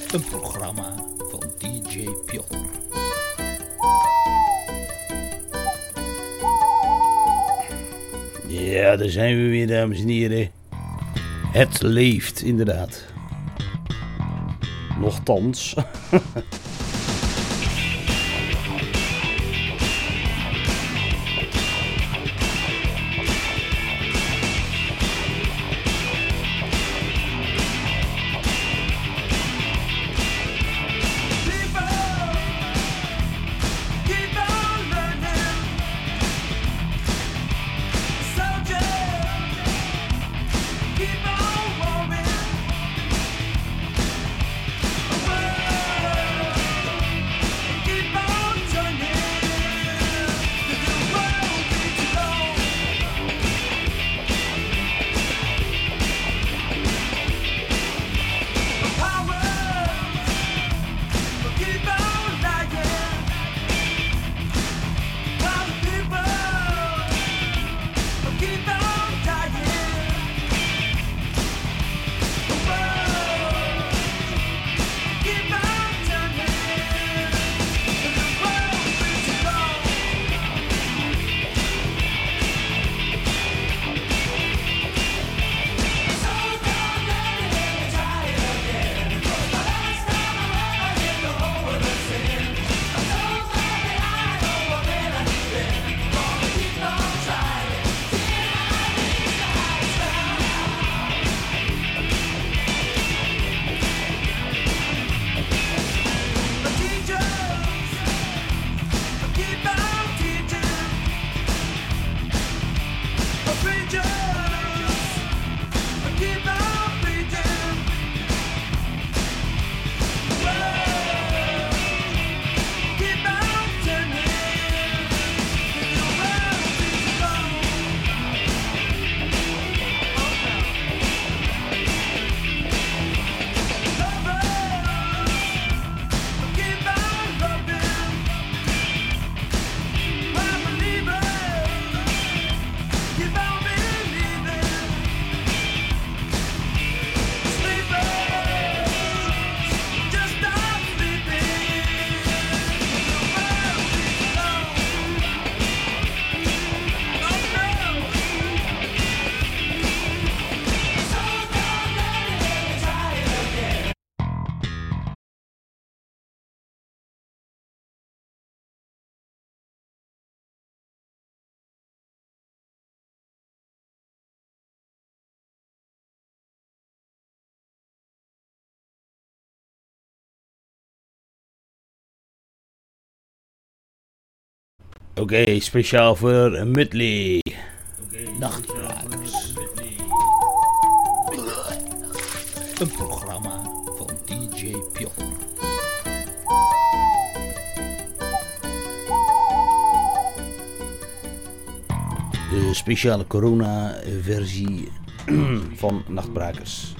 Een programma van DJ Piotr. Ja, daar zijn we weer, dames en heren. Het leeft, inderdaad. Nochtans. Oké, speciaal voor Mudley. Nachtbrakers. Een programma van DJ Piotr. De speciale corona-versie van Nachtbrakers.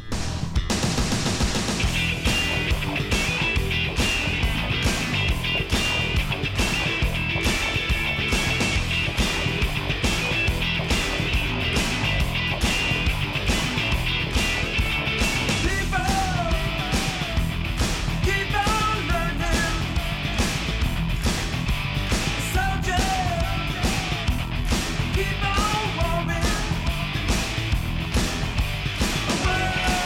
Keep on warming.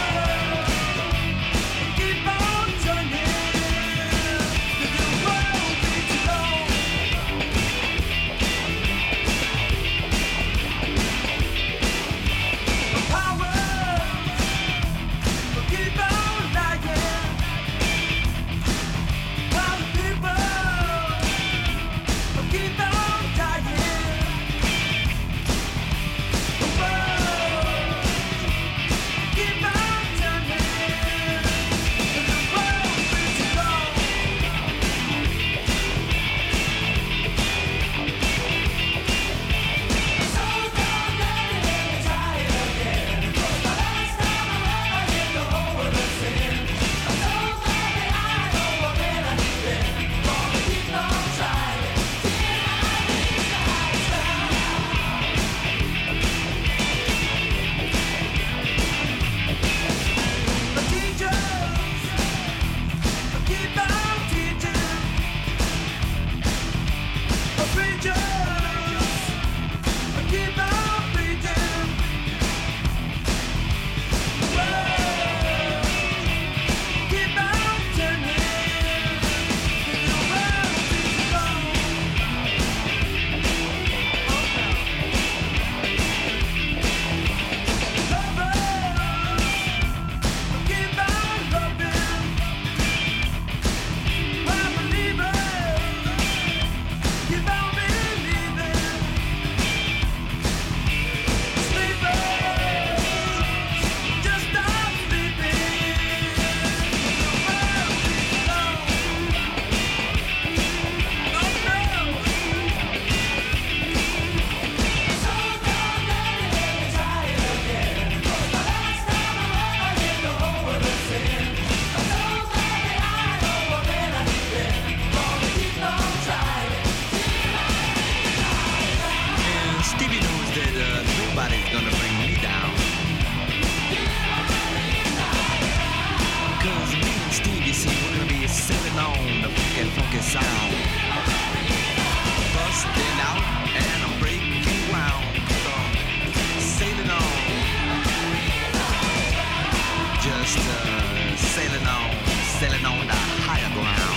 just sailing on the higher ground.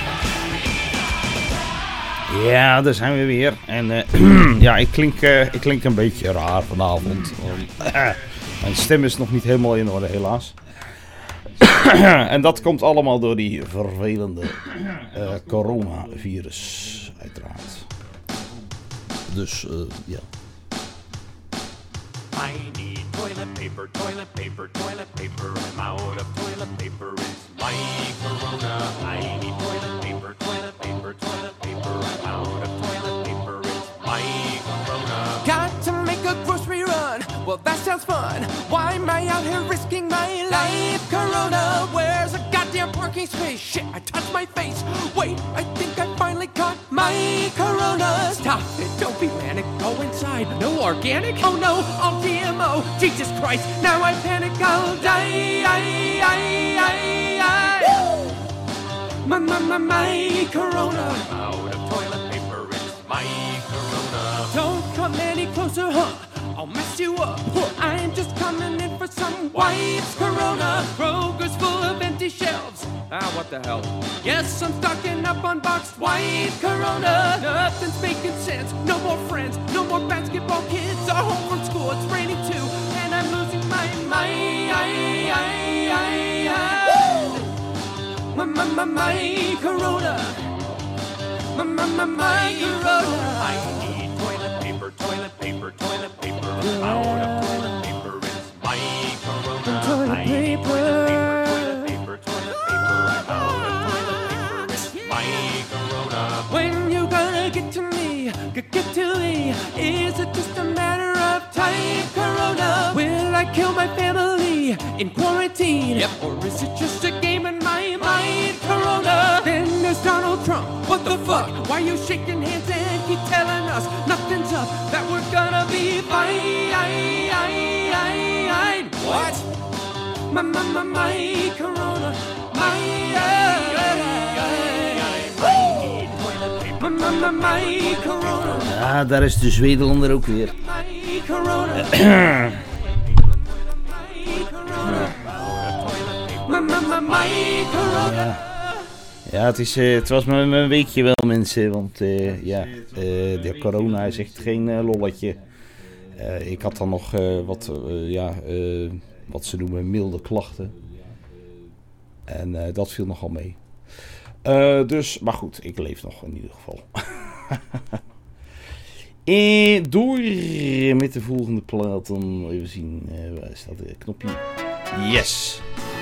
Ja, daar zijn we weer. En ja, ik klink een beetje raar vanavond. Mijn stem is nog niet helemaal in orde, helaas. En dat komt allemaal door die vervelende coronavirus, uiteraard. Dus, ja. I need toilet paper, toilet paper, toilet paper. I'm out of toilet paper. It's my corona. I need toilet paper, toilet paper, toilet paper. I'm out of toilet paper. It's my corona. Got to make a grocery run. Well, that sounds fun. Why am I out here risking my life? Corona, where's a goddamn parking space? Shit, I touched my face. Wait, I think I finally caught my corona. Stop it, don't be manic. Go inside. No organic? Oh no, all GMO. Jesus Christ, now I panic. I'll die. My corona. I'm out of toilet paper. It's my corona. Don't come any closer, huh? I'll mess you up. I'm just coming in for some wipes. Corona. Kroger's full of empty shelves. Ah, what the hell? Yes, I'm stocking up on boxed white Corona. Nothing's making sense. No more friends. No more basketball kids. Are home from school. It's raining too. And I'm losing my mind. My Corona. My Corona. I need toilet paper, toilet paper, toilet paper. I'm out of toilet paper. It's my corona. Toilet I need paper. toilet paper, toilet paper. I'm out of toilet paper. It's my corona. When you gonna get to me? Get to me? Is it just a matter of time? Corona. Will I kill my family in quarantine? Yep. Or is it just a game in my mind? Corona. Then there's Donald Trump. What the fuck? Why you shaking hands and keep telling us nothing's up? That we're gonna be fine. What? My Corona. My Corona. Ja, daar is de Zwedelander ook weer. My Corona. My Corona. Ja, het was mijn weekje wel, mensen. Want de corona is echt geen lolletje. Ik had dan nog wat ze noemen milde klachten. En dat viel nogal mee. Dus, maar goed, ik leef nog in ieder geval. Door met de volgende plaat. Dan even zien, waar is dat knopje? Yes!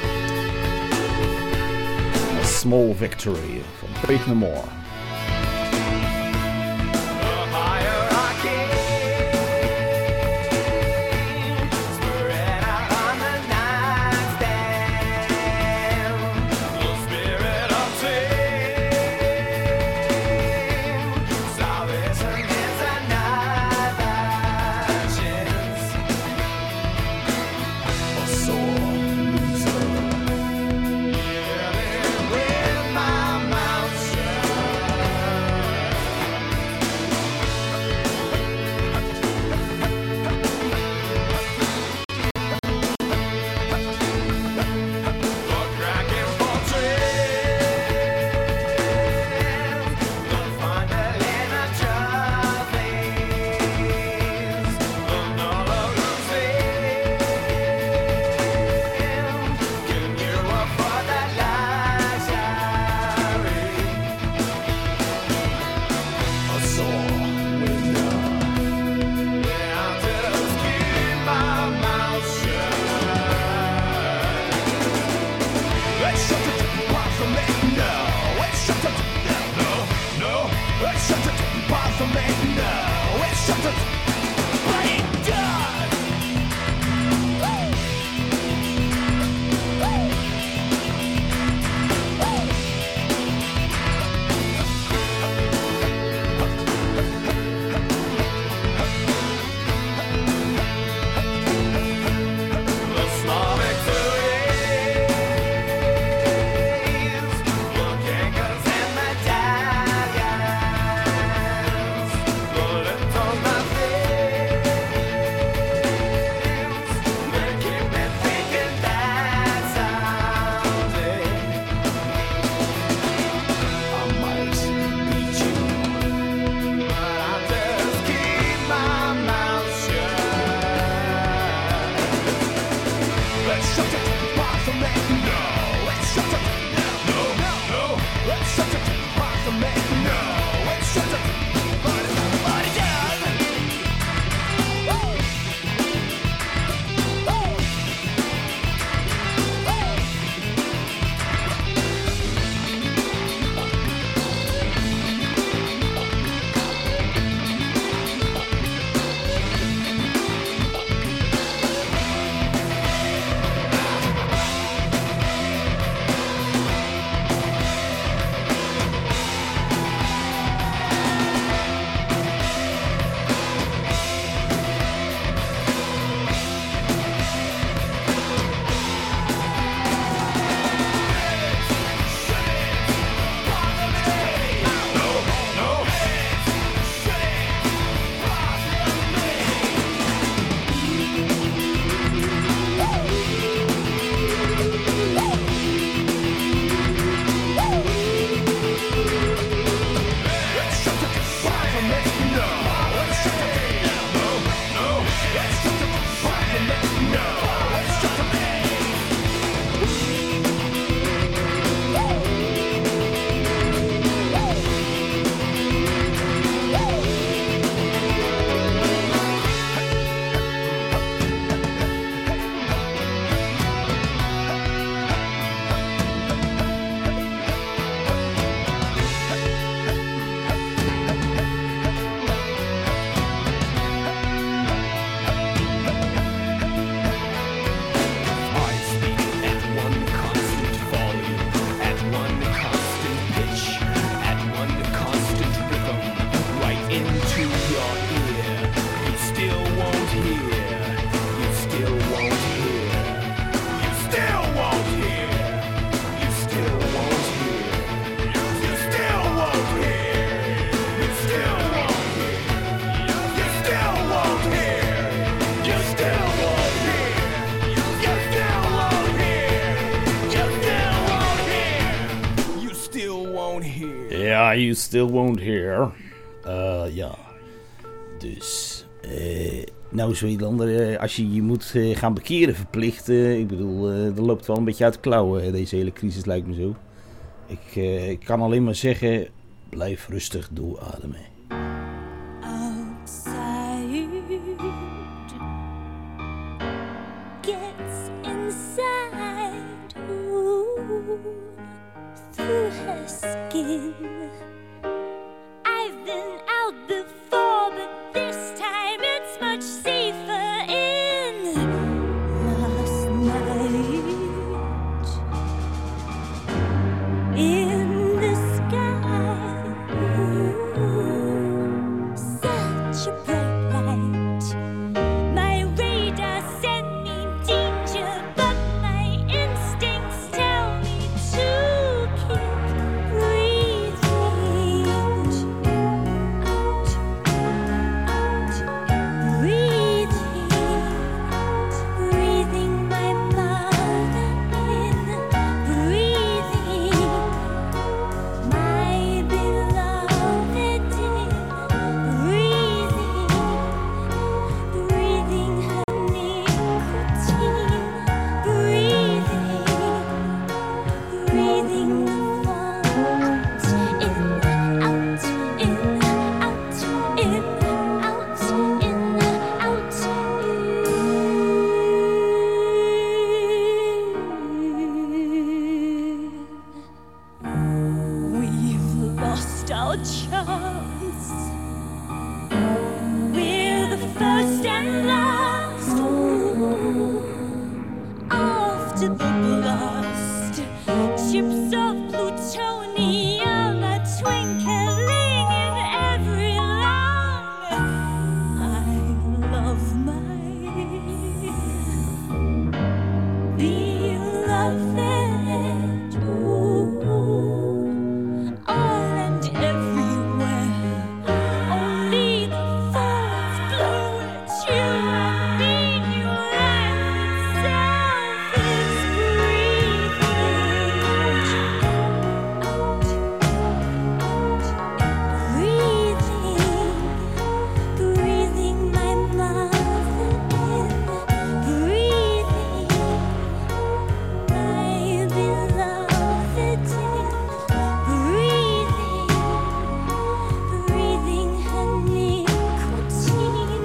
A Small Victory van Faith No More. Ja, you still won't hear. Ja. Dus, nou Zweedlander, als je je moet gaan bekeren verplicht, ik bedoel, dat loopt wel een beetje uit de klauwen, deze hele crisis lijkt me zo. Ik kan alleen maar zeggen, blijf rustig doorademen. Outside gets inside, ooh, through her skin. I've been out before, but this time it's much safer in. Last night in the sky, ooh, such a bright light. My radar sent me danger, but my instincts tell me to keep breathing. Breathing my mouth in, breathing my beloved in, breathing her nicotine, breathing the fall out, in, out, in, out, in, out, in. We've lost our chance. We're the first and last. Ooh, after the blast, chips of plutonium are twinkling in every lung. I love my beloved, ooh, all and everywhere. Only the force blow at you and mean your life itself is breathing my mouth in, breathing my beloved in, breathing her nicotine,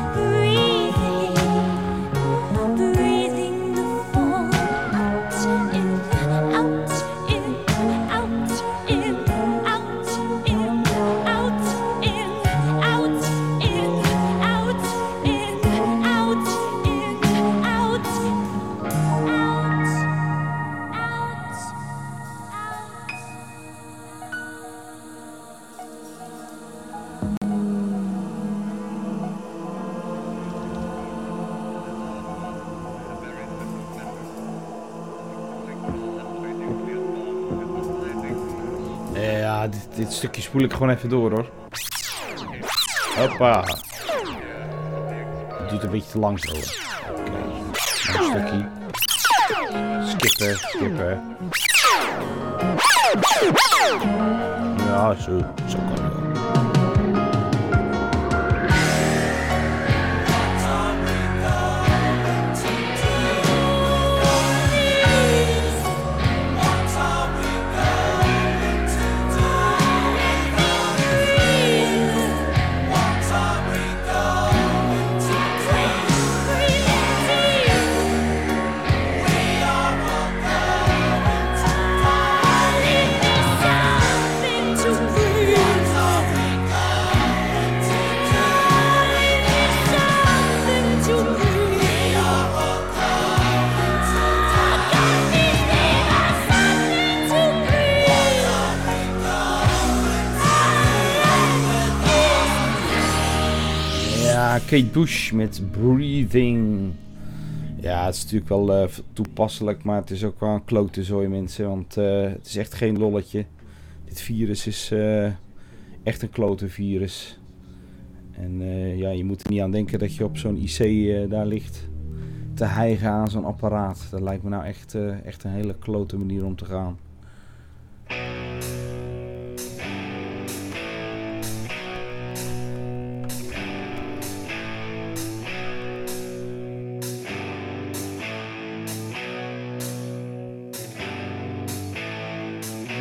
breathing the fall out, in, out, in, out, in, out, in, out, in, out, in, out, in, out, in, out, Ja, dit stukje spoel ik gewoon even door hoor. Hoppa. Het duurt een beetje te lang zo. Oké, nog een stukje. Skippen. Ja, zo kan het wel. Kate Bush met Breathing. Ja, het is natuurlijk wel toepasselijk, maar het is ook wel een klote zooi mensen, want het is echt geen lolletje. Dit virus is echt een klote virus. En ja, je moet er niet aan denken dat je op zo'n IC daar ligt te hijgen aan zo'n apparaat. Dat lijkt me nou echt een hele klote manier om te gaan.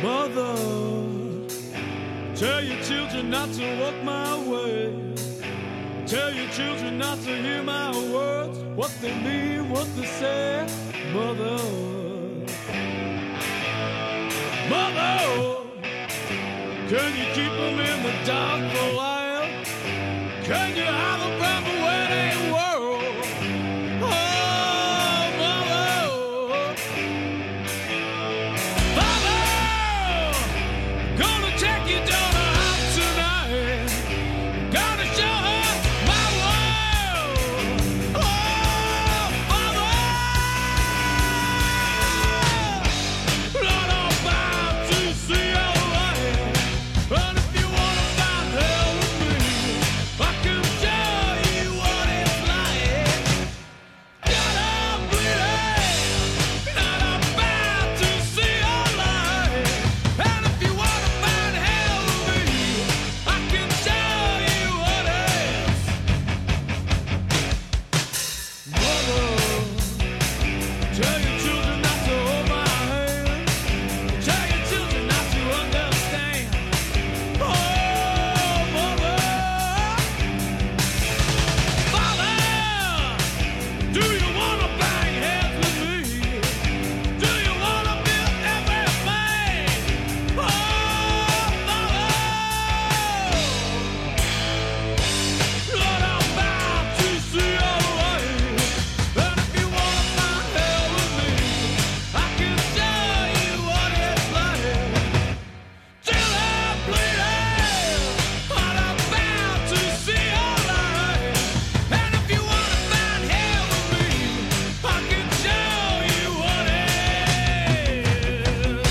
Mother, tell your children not to walk my way. Tell your children not to hear my words, what they mean, what they say. Mother, Mother, can you keep them in the dark for a while? Can you hide them from the wedding world? Oh, Mother, Mother, gonna take your daughter out tonight. Gonna show her my world. Oh, Mother, Lord, I'm about to see your light. But if you wanna find hell with me, I can show you what it's like. Gotta bleed, not about to see your light. And if you wanna find hell with me, I can show you what it's. Mother, tell your children not to hold my hand. Tell your children not to understand. Oh, Mother, Father, do you wanna bang heads with me? Do you wanna build everything? Oh, Father, Lord, I'm about to see your light. And if you wanna find hell with me, I can show you what it's like. Till I'm bleeding, I'm about to see your light. And if you wanna find hell with me, I can show you what it is.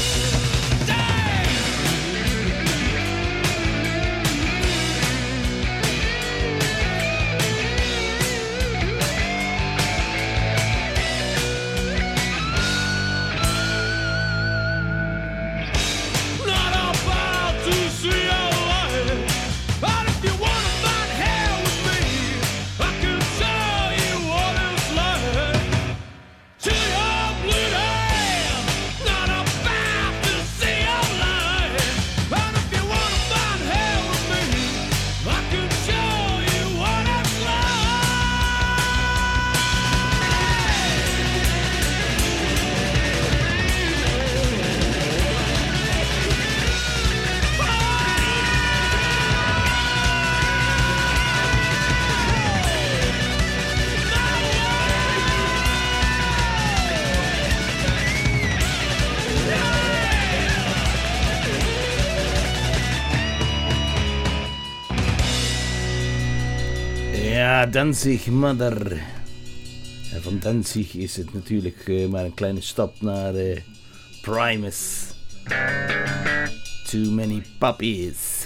Not about to see your light. But if you wanna find hell with me, I can show you what it's like. Till you're bleeding, not about to see your light. But if you wanna find hell with me, I can show you what it's Ja, Danzig Mother. En van Danzig is het natuurlijk maar een kleine stap naar Primus. Too many puppies.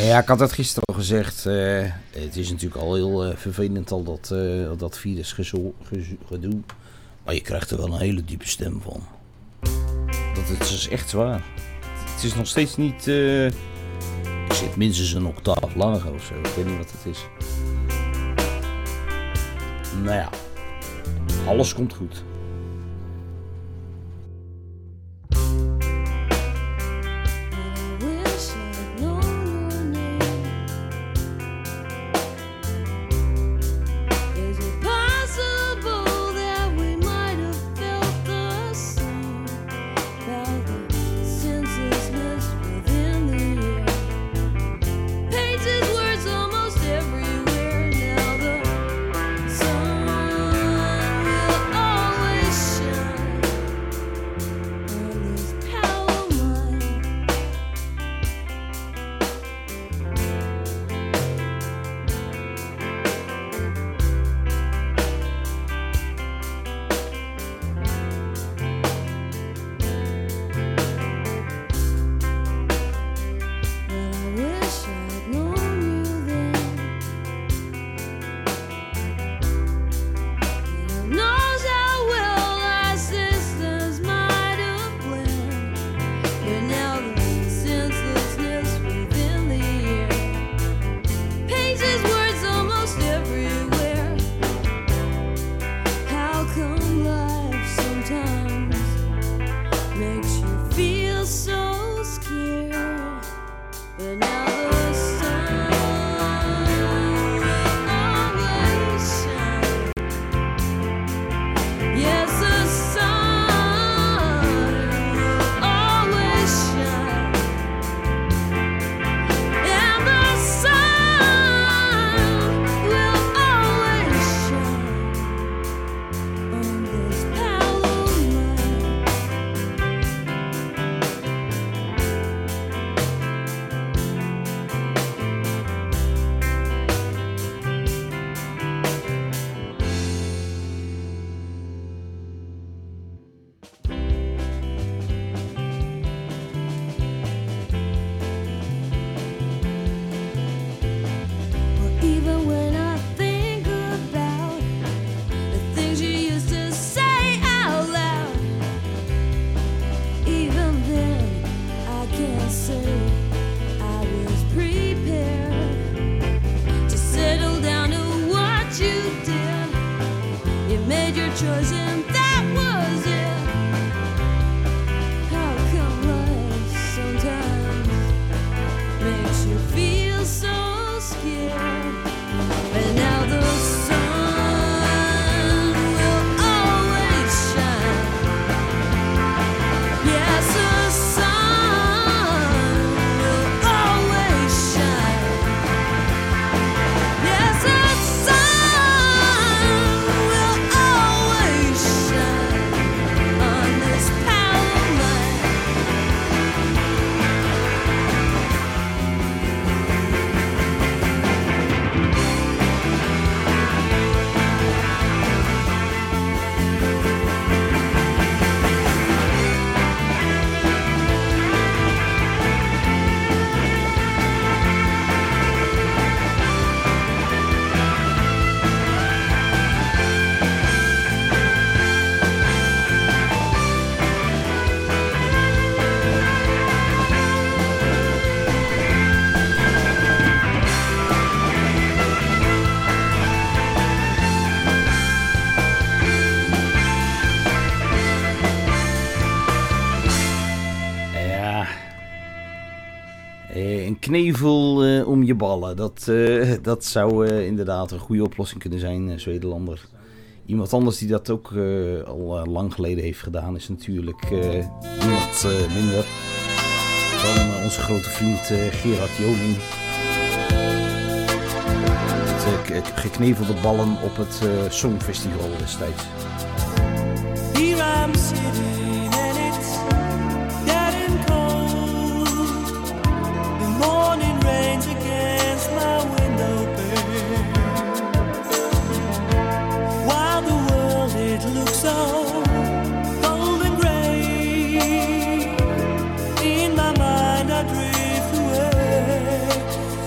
Ja, ik had het gisteren al gezegd. Het is natuurlijk al heel vervelend al dat virusgedoe. Maar je krijgt er wel een hele diepe stem van. Dat is dus echt zwaar. Het is nog steeds niet... ik zit minstens een octaaf lager of zo. Ik weet niet wat het is. Nou ja. Alles komt goed. Een knevel om je ballen. Dat zou inderdaad een goede oplossing kunnen zijn, Zwederlander. Iemand anders die dat ook al lang geleden heeft gedaan is natuurlijk niemand minder dan onze grote vriend Gerard Joling. Het geknevelde ballen op het Songfestival destijds. Here I'm sitting and it's dead and cold. The morning rains against my window pane. While the world it looks so cold and grey. In my mind I drift away.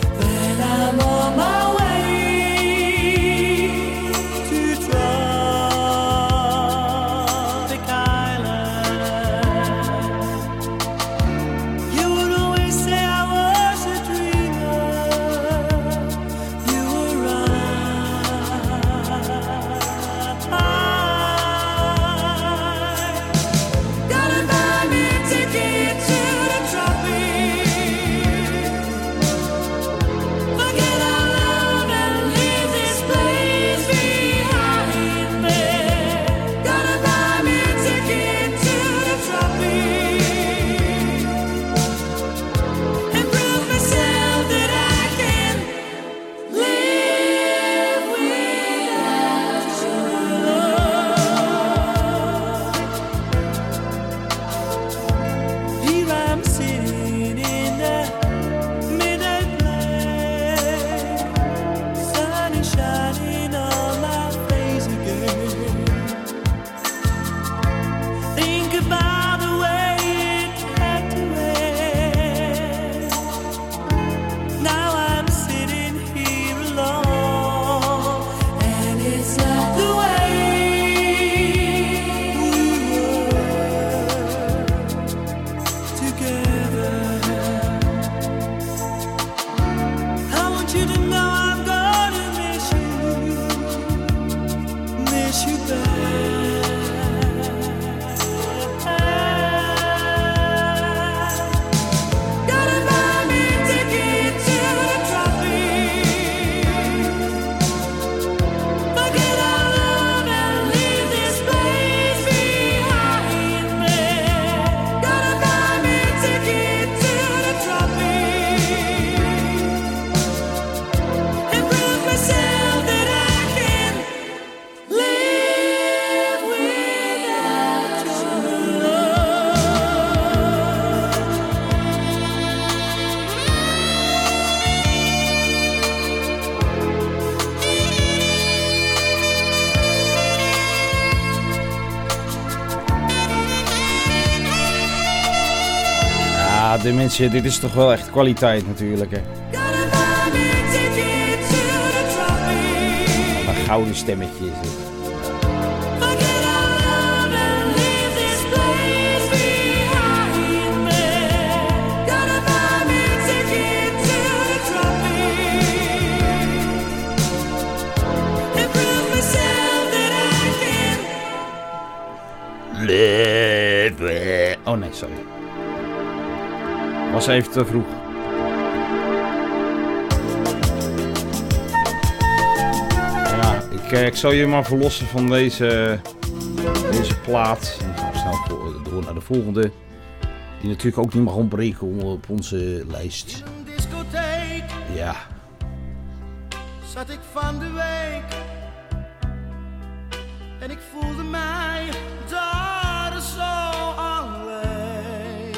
de mensen, dit is toch wel echt kwaliteit natuurlijk, hè. Wat een gouden stemmetje is het. Oh nee, sorry. Was even te vroeg. Ja, ik zal je maar verlossen van deze plaat. Dan gaan we snel door naar de volgende. Die natuurlijk ook niet mag ontbreken op onze lijst. In een discotheek Ja. zat ik van de week en ik voelde mij daar zo alleen.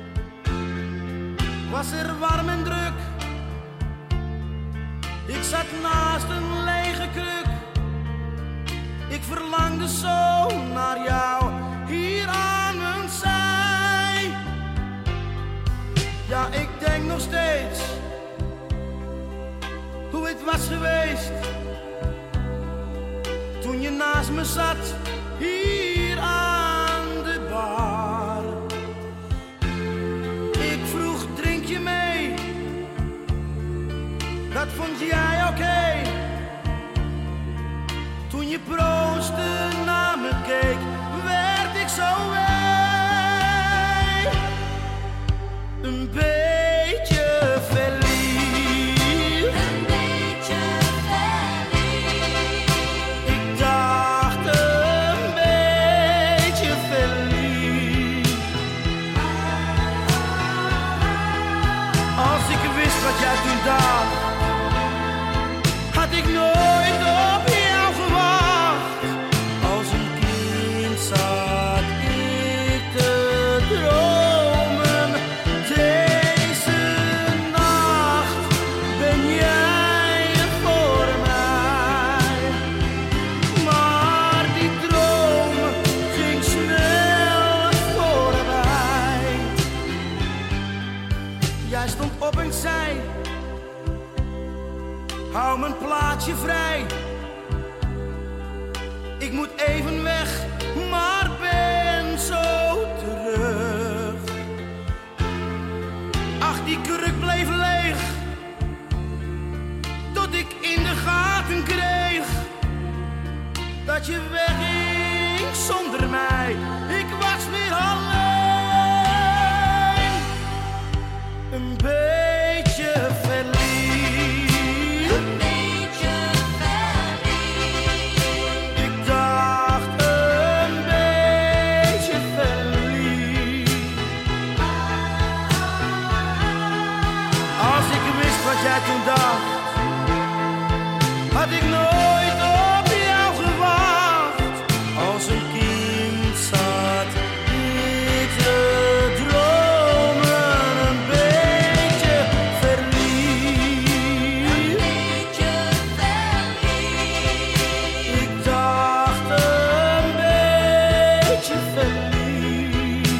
Was er warm en druk, ik zat naast een lege kruk. Ik verlangde zo naar jou hier aan mijn zij. Ja, ik denk nog steeds hoe het was geweest toen je naast me zat hier aan de bar. Ik vroeg, drink je mee? Dat vond jij oké. Toen je proostte naar me keek, werd ik zo wee. Een beetje verliefd. Een beetje verliefd. Ik dacht een beetje verliefd. Als ik wist wat jij toen dacht, had ik nooit op jou gewacht. Als een kind zat ik te dromen. Deze nacht ben jij er voor mij. Maar die droom ging snel voorbij. Jij stond op en zei: hou mijn plaatje vrij. Ik moet even weg, maar ben zo terug. Ach, die kruk bleef leeg, tot ik in de gaten kreeg dat je wegging zonder mij. Ik was weer alleen. Een beetje verliefd. Een beetje verliefd. Ik dacht een beetje verliefd. Als ik wist wat jij toen dacht, had ik nooit op jou gewacht. Als een kind zat ik te dromen. Een beetje verliefd. Een beetje verliefd. Ik dacht een beetje verliefd.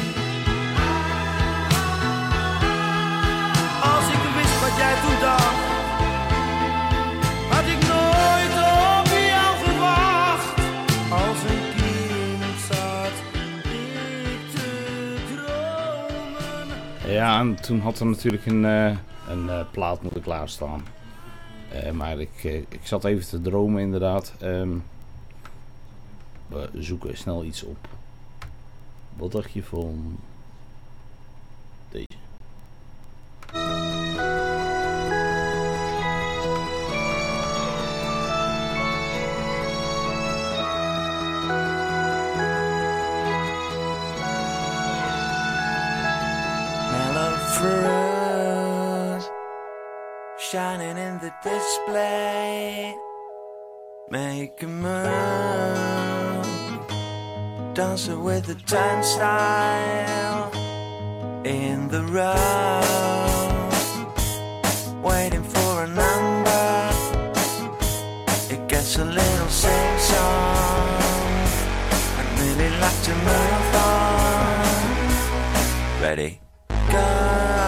Als ik wist wat jij toen dacht, had ik nooit op jou gewacht. Als een kind zat ik te dromen. Ja, en toen had er natuurlijk een plaat moeten klaarstaan. Maar ik zat even te dromen inderdaad. We zoeken snel iets op. Wat dacht je van deze? Mellow fruit shining in the display. Make a move, dancing with the turnstile in the road, waiting for a number. It gets a little sing-song. I'd really like to move on. Ready, go.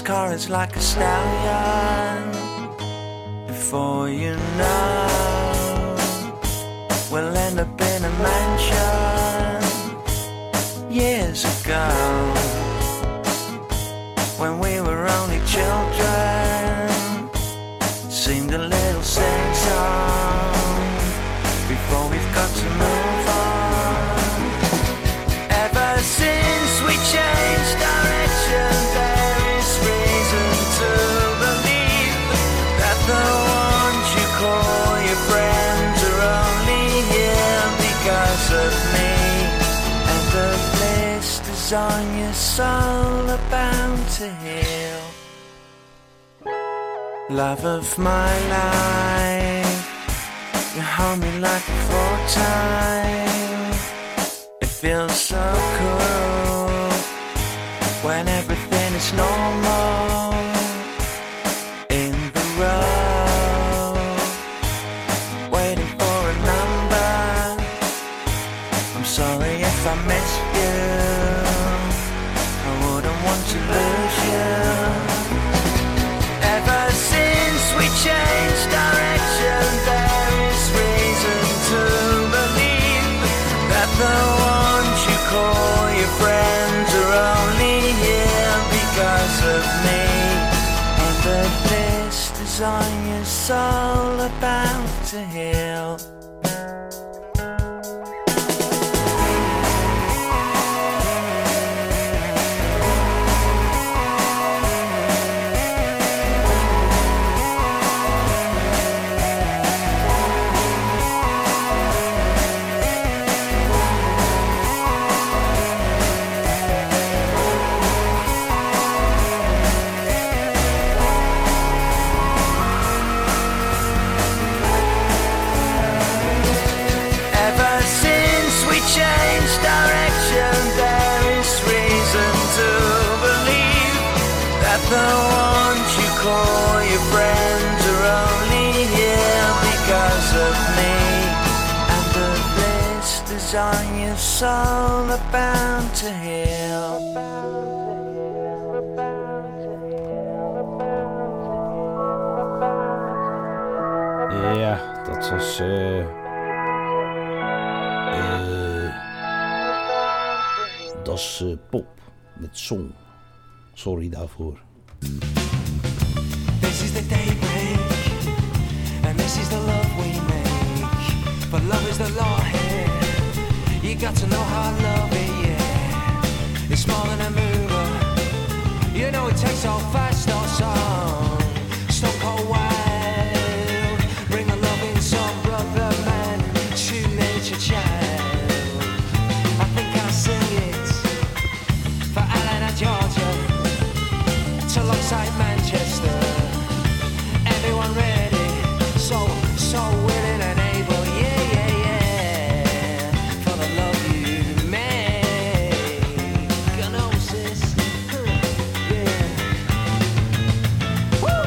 car is like a stallion. Before you know, we'll end up in a mansion. Years ago, when we were only children, seemed a little sing-song. Before we've got to move on. Ever since we changed direction, there is reason to believe that the ones you call your friends are only here because of me. And the blisters on your soul are bound to heal. Love of my life, you hold me like before time. It feels so cool when everything is normal. In the road, waiting for a number. I'm sorry if I missed you, I wouldn't want to lose you. Ever since we changed direction, there is reason to believe that the ones you call your friends are only here because of me. And the blisters on your soul are bound to heal. Change direction, there is reason to believe that the ones you call your friends are only here because of me. And the blisters on your soul are bound to heal. Ja, dat was dat is pop met song. Sorry daarvoor. This is the daybreak, and this is the love we make. But love is the law here. You got to know how to love it, yeah. It's more than a mover. You know it takes off fast or song. Stone cold wild. Bring a loving song, brother man, to nature child. I think I'll sing it for Atlanta, Georgia, to alongside Manchester. Everyone ready, so willing and able, yeah, yeah, yeah, for the love you make. Gnosis, yeah. Woo!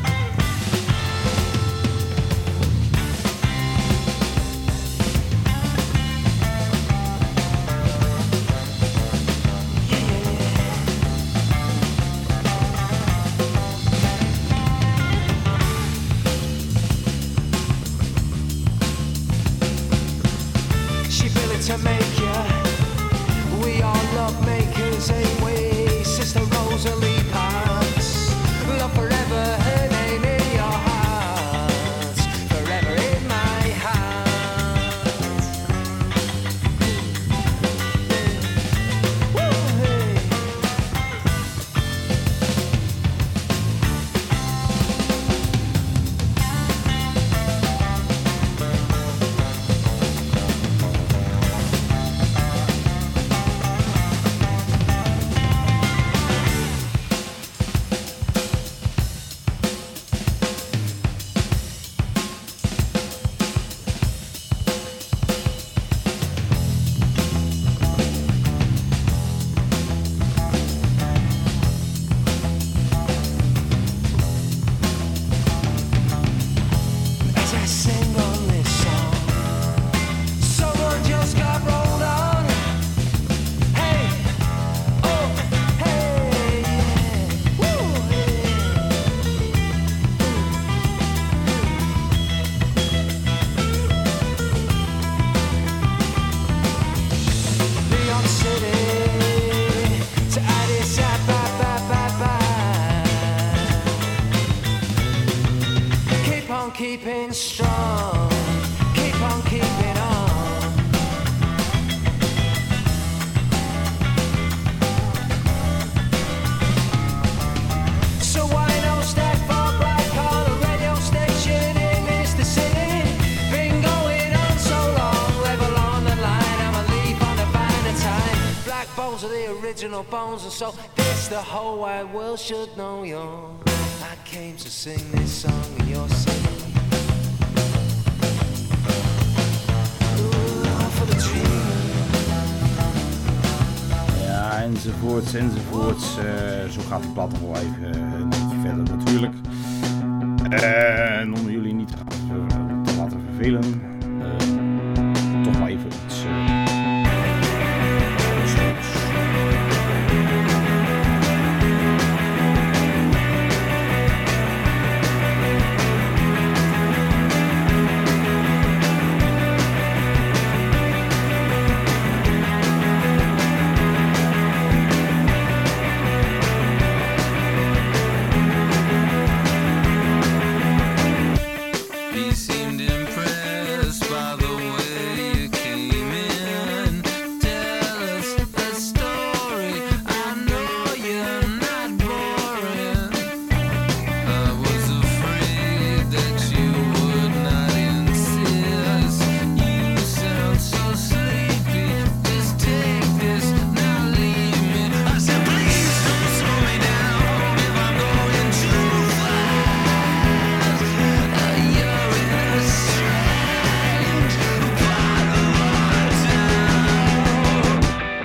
To make ya, we are love makers, ain't we? Sister Rosalie Parks, love forever, her name in your heart, forever in my heart. Woo, hey. keeping strong. Keep on keeping on. So why no stack for black collar radio station in Mr. City? Been going on so long, level on the line. I'm a leaf on the vine of time. Black bones are the original bones, and so this the whole wide world should know you're. I came to sing this song and you're singing. Ooh, for the dream. Ja, enzovoorts, enzovoorts. Zo gaat die plaat nog wel even een beetje verder natuurlijk. En om jullie niet te laten vervelen, toch maar even iets. He seemed impressed by the way you came in. Tell us a story. I know you're not boring. I was afraid that you would not insist. You sound so sleepy. Just take this, now leave me. I said, please don't slow me down if I'm going too fast. You're in a strange part of our town.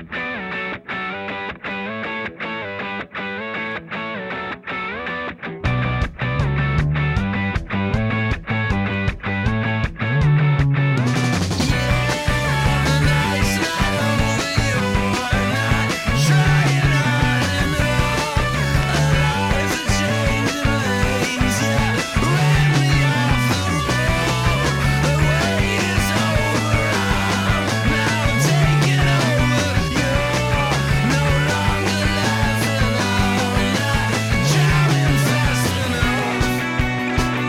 The night's not over, you're not trying hard enough. Our lives are changing lanes, yeah. Ran me off the road. The wait is over, I'm now taking over. You're no longer laughing, I'm not jamming fast enough.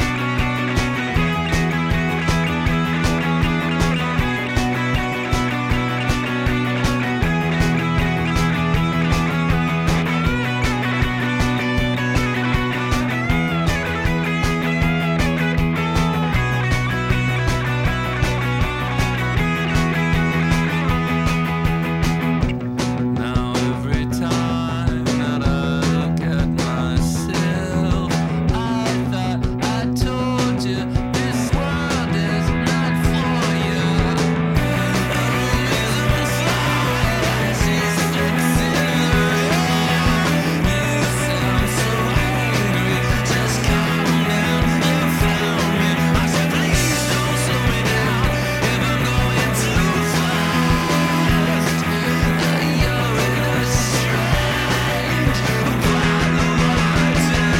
Now every time that I look at myself, I thought I told you this world is not for you. The room is on fire, she's fixing her hair. You sound so angry, just calm down, you found me. I said please don't slow me down if I'm going too fast. You're in a strange part of our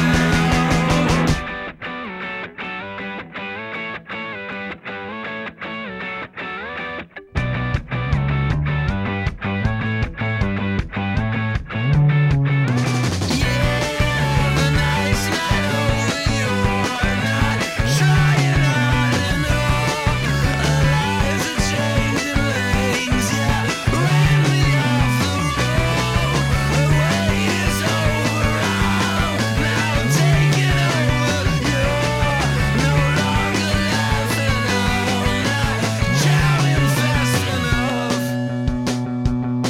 town. The night's not over, you're not trying hard enough. Our lives are changing lanes, yeah. Ran me off the road. The wait is over, I'm now taking over. You're no longer laughing, I'm not jamming fast enough.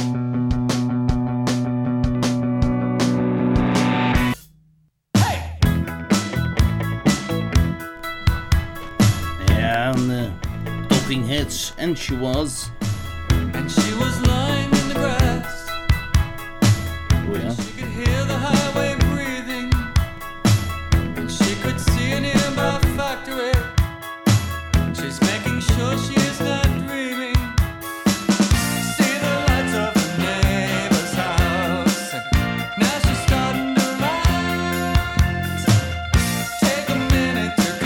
Ja, en Talking Heads, and she was. And she was lying in the grass. Oh ja. She could hear the highway breathing. And she could see a nearby factory. She's making sure she is not dreaming. See the lights of the neighbor's house. Now she's starting to rise. Take a minute to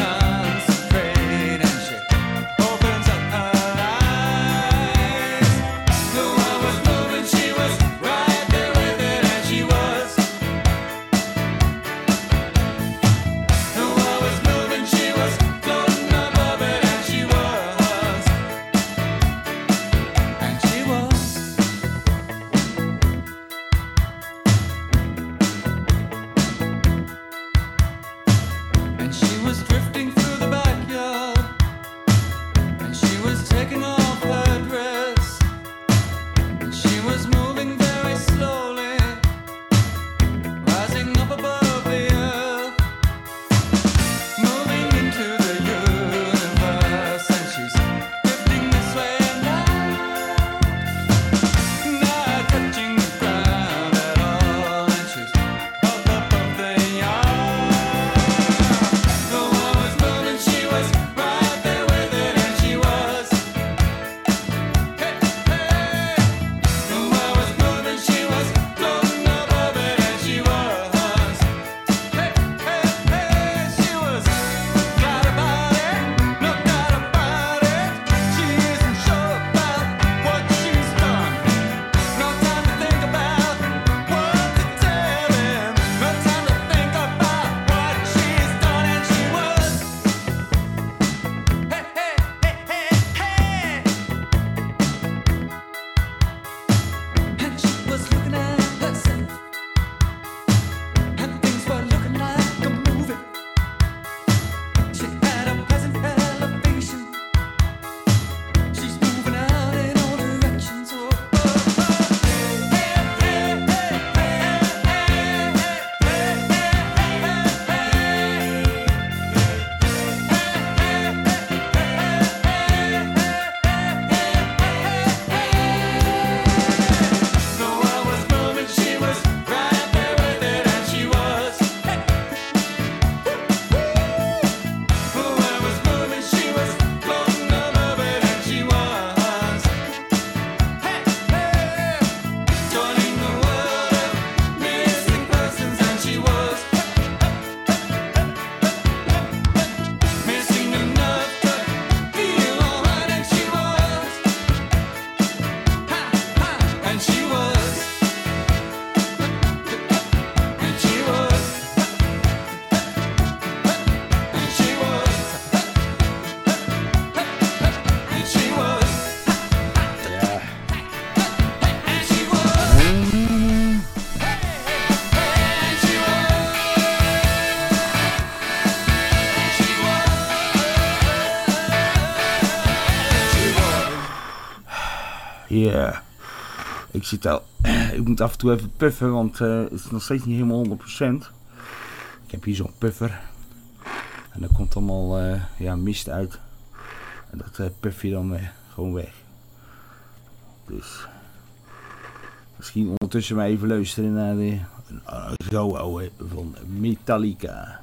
concentrate, and she opens up her eyes. The Ja. Ik zit al... Ik moet af en toe even puffen, want het is nog steeds niet helemaal 100%. Ik heb hier zo'n puffer. En er komt allemaal mist uit. En dat puff je dan gewoon weg. Dus... Misschien ondertussen maar even luisteren naar de zo oude van Metallica.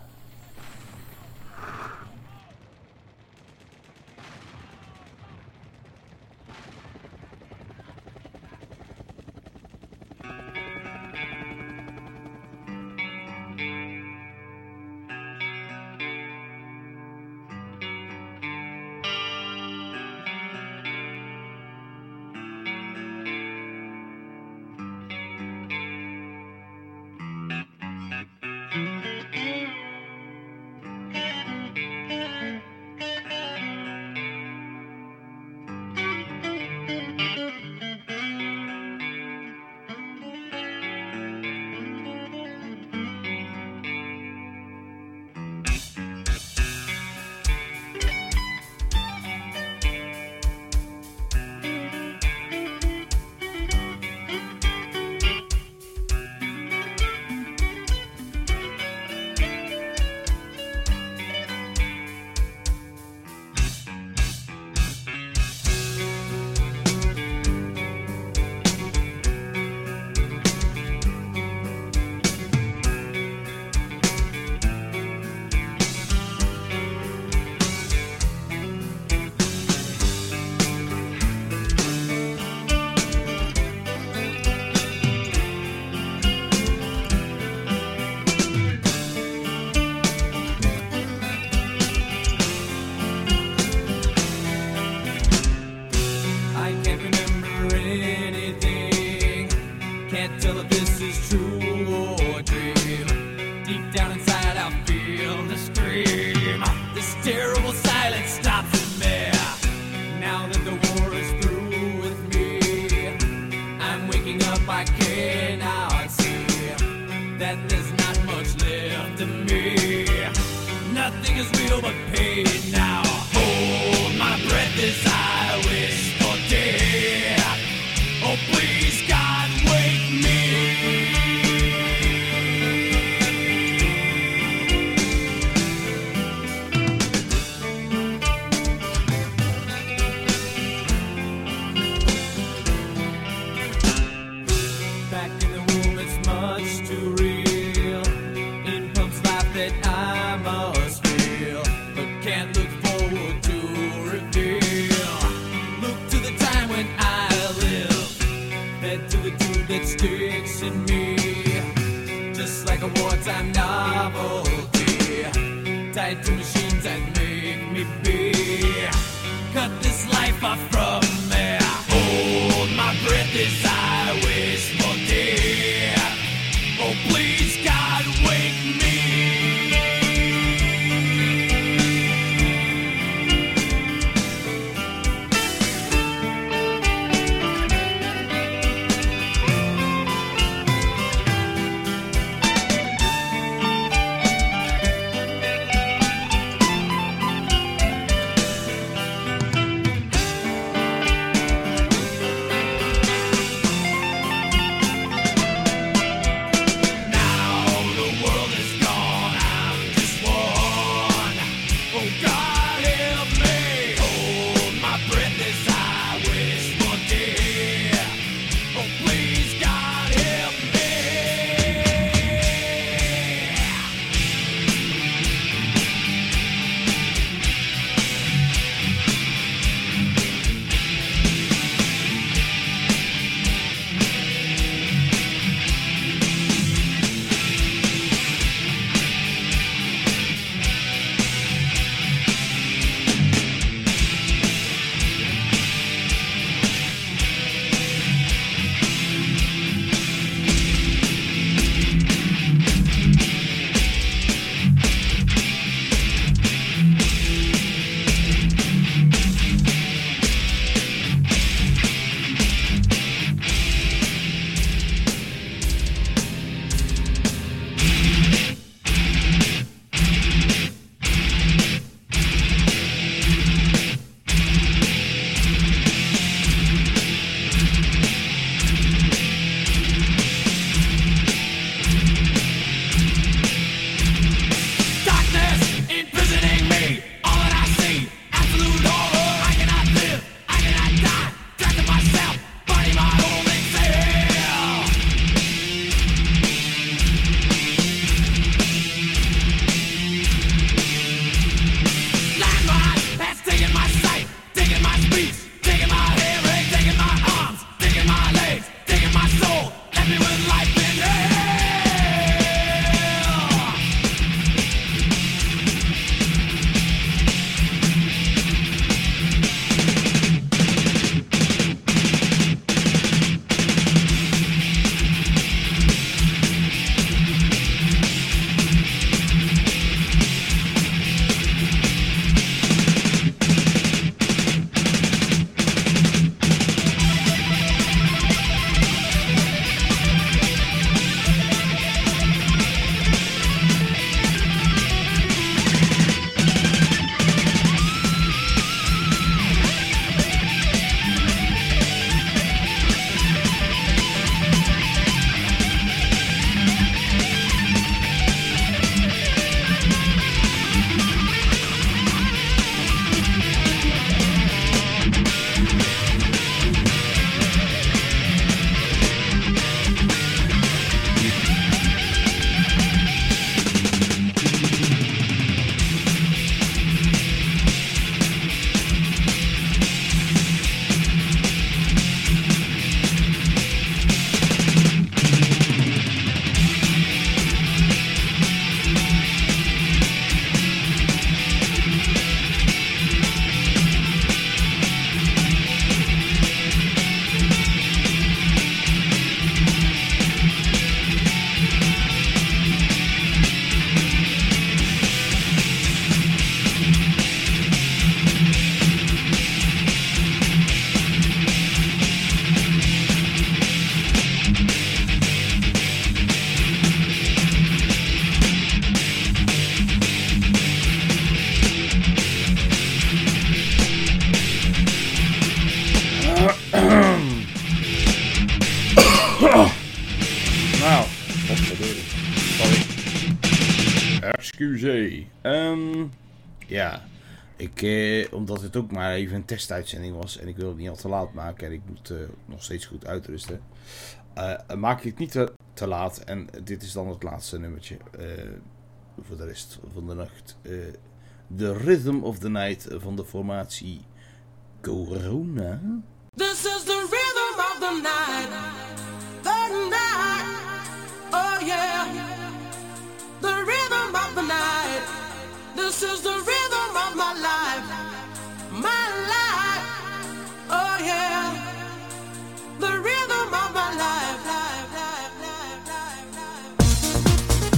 excuseer. Ja, omdat het ook maar even een testuitzending was en ik wil het niet al te laat maken en ik moet nog steeds goed uitrusten, maak ik het niet te laat en dit is dan het laatste nummertje voor de rest van de nacht. The Rhythm of the Night van de formatie Corona. This is the rhythm of the night. The night. Oh yeah. The rhythm of the night. This is the rhythm of my life. My life. Oh yeah. The rhythm of my life. Life, life, life, life, life.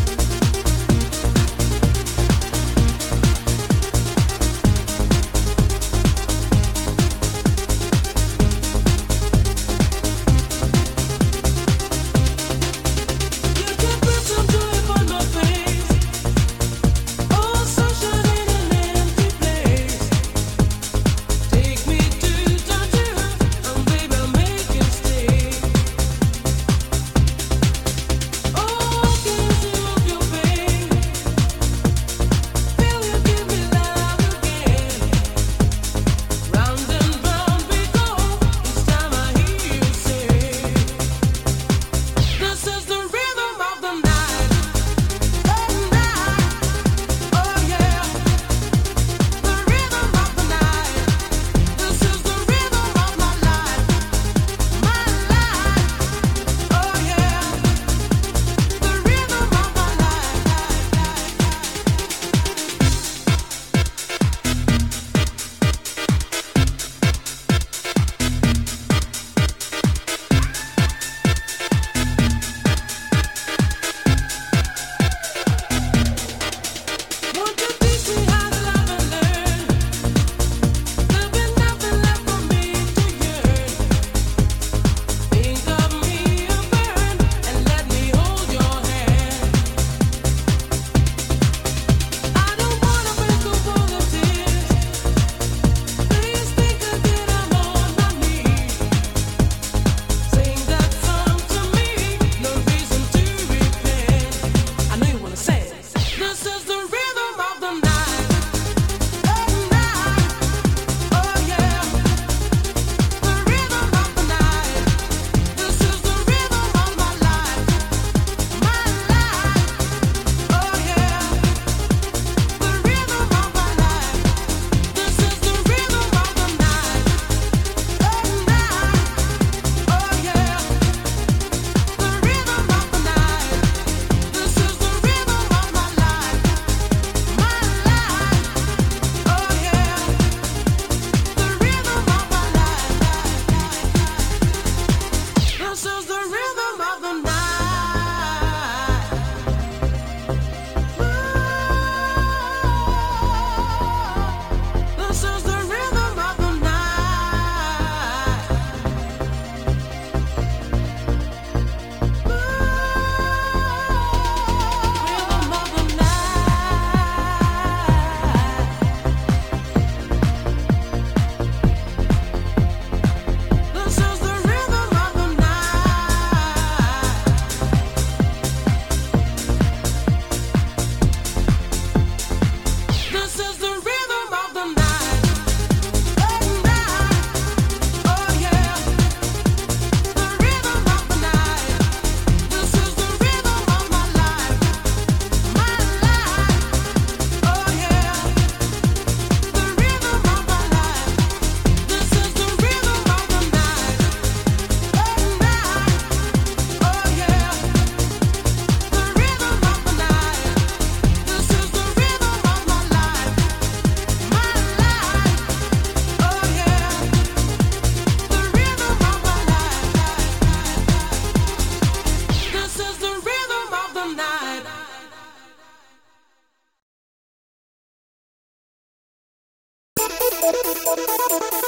You can put some joy upon my face. Oh, sunshine in an empty place. Take me to Georgia, and baby, make it stay. Oh, can you off your pain? Feel you give me love again. Round and round we go. Each time I hear you say, this is the rhythm of the night. Oh, night. Oh, yeah. The rhythm of the night. This is the rhythm of my life. My life. Oh, yeah. The rhythm of my life. Won't you teach me how to love and learn? There'll be nothing left for me to yearn. Think of me and burn, and let me hold your hand. I don't wanna break the wall of tears. Please think again, I'm on my knees. Sing that song to me, no reason to repent. I know you wanna say it. This is the rhythm of the night. Oh, night. Oh, yeah. The rhythm of the night. This is the rhythm of my life. My life. Oh, yeah. The rhythm of my life. This is the rhythm of the night. Oh, night. Oh, yeah. The rhythm of the night. This is the rhythm of my life. My life. Oh, yeah. The rhythm of my life. This is the rhythm of the night. This is the rhythm of the night. Rhythm of the night. This is the rhythm of the night. This is the rhythm of the night. Oh, night. Oh, yeah. The rhythm of the night. This is the rhythm of my life. My life. Oh, yeah. The rhythm of my life. This is the rhythm of the night. Oh, night. Oh, yeah. The rhythm of the night. This is the rhythm of my life. My life. Oh, yeah. The rhythm of my life. This is the rhythm of the night.